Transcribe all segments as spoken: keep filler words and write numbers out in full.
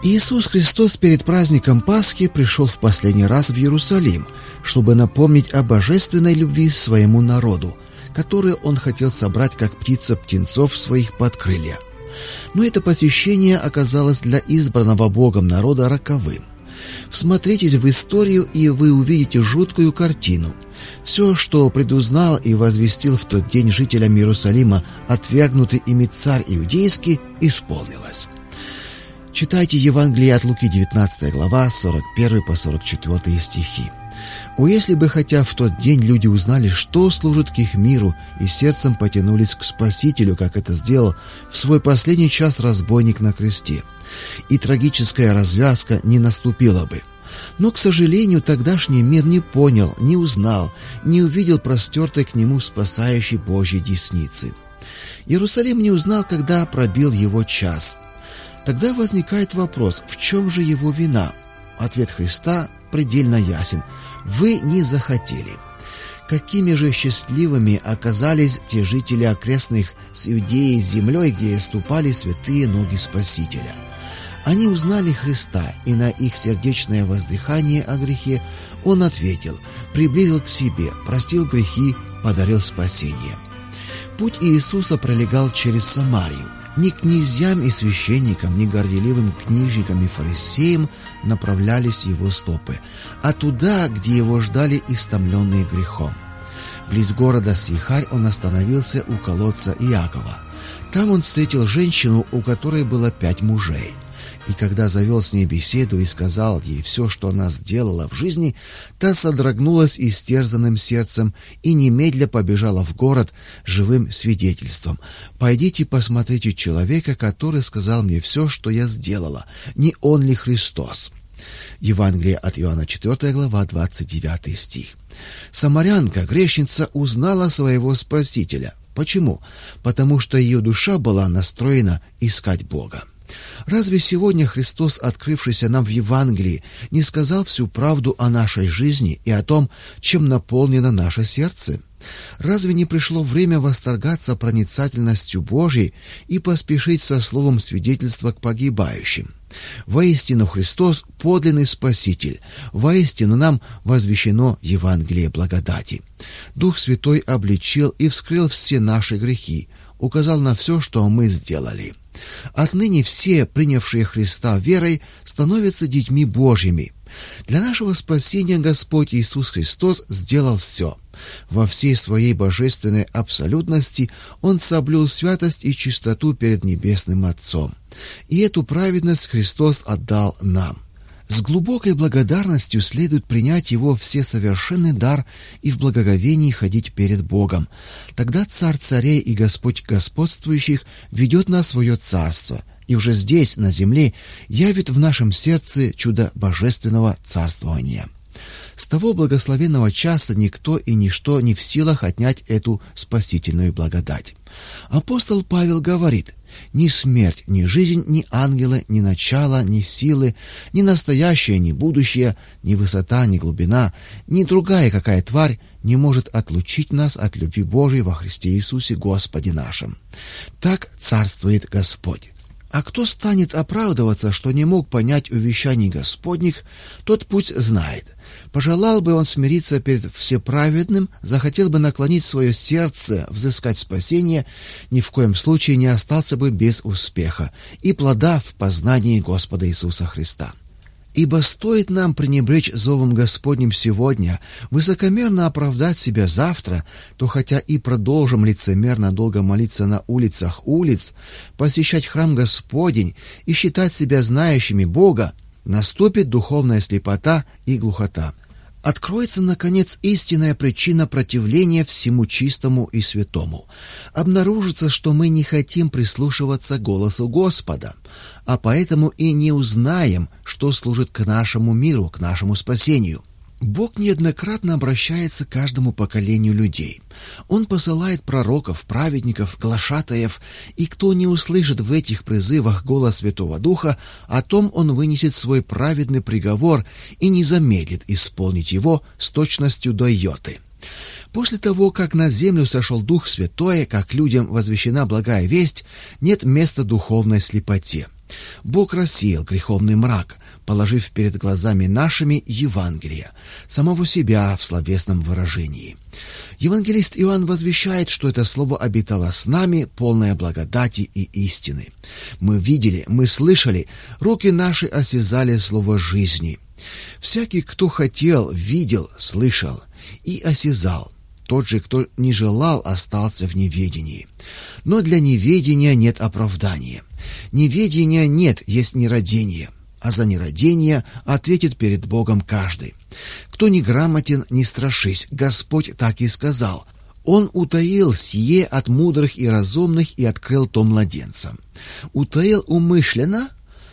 Иисус Христос перед праздником Пасхи пришел в последний раз в Иерусалим, чтобы напомнить о божественной любви своему народу, которую Он хотел собрать, как птица птенцов своих под крылья. Но это посещение оказалось для избранного Богом народа роковым. Всмотритесь в историю, и вы увидите жуткую картину. Все, что предузнал и возвестил в тот день жителям Иерусалима отвергнутый ими царь иудейский, исполнилось. Читайте Евангелие от Луки, девятнадцатая глава, сорок первый по сорок четвёртый стихи. О, если бы хотя в тот день люди узнали, что служит к их миру, и сердцем потянулись к Спасителю, как это сделал в свой последний час разбойник на кресте, и трагическая развязка не наступила бы. Но, к сожалению, тогдашний мир не понял, не узнал, не увидел простертой к нему спасающей Божьей десницы. Иерусалим не узнал, когда пробил его час. Тогда возникает вопрос, в чем же его вина? Ответ Христа предельно ясен: вы не захотели. Какими же счастливыми оказались те жители окрестных с Иудеей землей, где ступали святые ноги Спасителя. Они узнали Христа, и на их сердечное воздыхание о грехе Он ответил, приблизил к себе, простил грехи, подарил спасение. Путь Иисуса пролегал через Самарию. Ни князьям и священникам, ни горделивым книжникам и фарисеям направлялись его стопы, а туда, где его ждали истомленные грехом. Близ города Сихарь он остановился у колодца Иакова. Там он встретил женщину, у которой было пять мужей. И когда завел с ней беседу и сказал ей все, что она сделала в жизни, та содрогнулась истерзанным сердцем и немедля побежала в город живым свидетельством: «Пойдите посмотрите человека, который сказал мне все, что я сделала. Не он ли Христос?» Евангелие от Иоанна, четвёртая глава, двадцать девятый стих. Самарянка, грешница, узнала своего Спасителя. Почему? Потому что ее душа была настроена искать Бога. Разве сегодня Христос, открывшийся нам в Евангелии, не сказал всю правду о нашей жизни и о том, чем наполнено наше сердце? Разве не пришло время восторгаться проницательностью Божьей и поспешить со словом свидетельства к погибающим? Воистину Христос – подлинный Спаситель, воистину нам возвещено Евангелие благодати. Дух Святой обличил и вскрыл все наши грехи, указал на все, что мы сделали. Отныне все, принявшие Христа верой, становятся детьми Божьими. Для нашего спасения Господь Иисус Христос сделал все. Во всей своей божественной абсолютности Он соблюл святость и чистоту перед Небесным Отцом. И эту праведность Христос отдал нам. С глубокой благодарностью следует принять Его всесовершенный дар и в благоговении ходить перед Богом. Тогда Царь царей и Господь господствующих ведет нас в свое царство, и уже здесь, на земле, явит в нашем сердце чудо божественного царствования. С того благословенного часа никто и ничто не в силах отнять эту спасительную благодать. Апостол Павел говорит: «Ни смерть, ни жизнь, ни ангелы, ни начало, ни силы, ни настоящее, ни будущее, ни высота, ни глубина, ни другая какая тварь не может отлучить нас от любви Божией во Христе Иисусе Господе нашим». Так царствует Господь. А кто станет оправдываться, что не мог понять увещаний Господних, тот путь знает. Пожелал бы он смириться перед всеправедным, захотел бы наклонить свое сердце, взыскать спасение, ни в коем случае не остался бы без успеха и плода в познании Господа Иисуса Христа. Ибо стоит нам пренебречь зовом Господним сегодня, высокомерно оправдать себя завтра, то хотя и продолжим лицемерно долго молиться на улицах улиц, посещать храм Господень и считать себя знающими Бога, наступит духовная слепота и глухота. Откроется, наконец, истинная причина противления всему чистому и святому. Обнаружится, что мы не хотим прислушиваться к голосу Господа, а поэтому и не узнаем, что служит к нашему миру, к нашему спасению. Бог неоднократно обращается к каждому поколению людей. Он посылает пророков, праведников, глашатаев, и кто не услышит в этих призывах голос Святого Духа, о том он вынесет свой праведный приговор и не замедлит исполнить его с точностью до йоты. После того, как на землю сошел Дух Святой, как людям возвещена благая весть, нет места духовной слепоте. Бог рассеял греховный мрак, положив перед глазами нашими Евангелие, самого себя в словесном выражении. Евангелист Иоанн возвещает, что это слово обитало с нами, полное благодати и истины. Мы видели, мы слышали, руки наши осязали слово жизни. Всякий, кто хотел, видел, слышал и осязал. Тот же, кто не желал, остался в неведении. Но для неведения нет оправдания. Неведения нет, есть нерадение. А за нерадение ответит перед Богом каждый. Кто неграмотен, не страшись, Господь так и сказал. Он утаил сие от мудрых и разумных и открыл то младенцам. Утаил умышленно?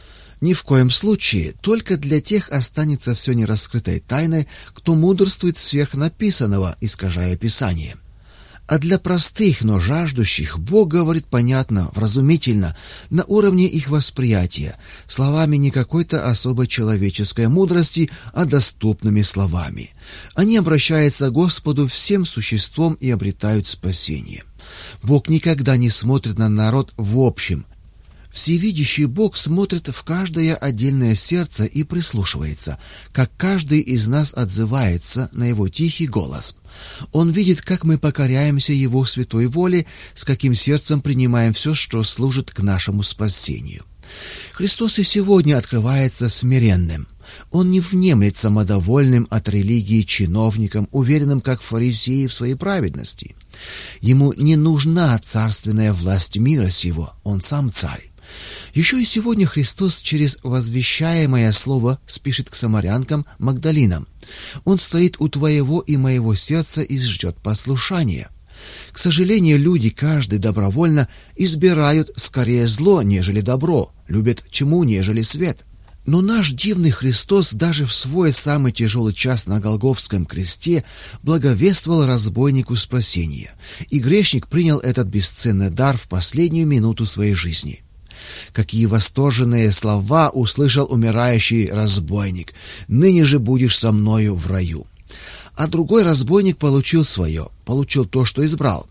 Ни в коем случае, только для тех останется все нераскрытой тайной, кто мудрствует сверх написанного, искажая Писание. А для простых, но жаждущих Бог говорит понятно, вразумительно, на уровне их восприятия, словами не какой-то особой человеческой мудрости, а доступными словами. Они обращаются к Господу всем существом и обретают спасение. Бог никогда не смотрит на народ в общем. Всевидящий Бог смотрит в каждое отдельное сердце и прислушивается, как каждый из нас отзывается на Его тихий голос. Он видит, как мы покоряемся Его святой воле, с каким сердцем принимаем все, что служит к нашему спасению. Христос и сегодня открывается смиренным. Он не внемлет самодовольным от религии чиновникам, уверенным, как фарисеи, в своей праведности. Ему не нужна царственная власть мира сего, он сам царь. Еще и сегодня Христос через возвещаемое слово спешит к самарянкам Магдалинам. Он стоит у твоего и моего сердца и ждет послушания. К сожалению, люди, каждый добровольно, избирают скорее зло, нежели добро, любят тьму, нежели свет. Но наш дивный Христос даже в свой самый тяжелый час на Голгофском кресте благовествовал разбойнику спасения, и грешник принял этот бесценный дар в последнюю минуту своей жизни. Какие восторженные слова услышал умирающий разбойник: «Ныне же будешь со мною в раю». А другой разбойник получил свое, получил то, что избрал.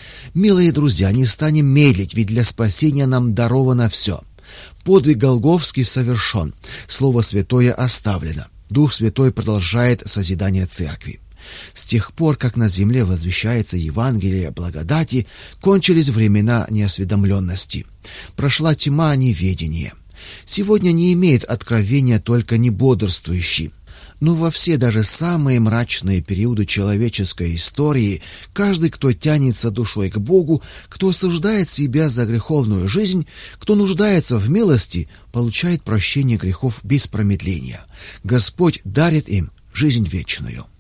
Милые друзья, не станем медлить, ведь для спасения нам даровано все. Подвиг Голгофский совершен, Слово Святое оставлено, Дух Святой продолжает созидание Церкви. С тех пор, как на земле возвещается Евангелие благодати, кончились времена неосведомленности. Прошла тьма неведения. Сегодня не имеет откровения только небодрствующий. Но во все даже самые мрачные периоды человеческой истории каждый, кто тянется душой к Богу, кто осуждает себя за греховную жизнь, кто нуждается в милости, получает прощение грехов без промедления. Господь дарит им жизнь вечную.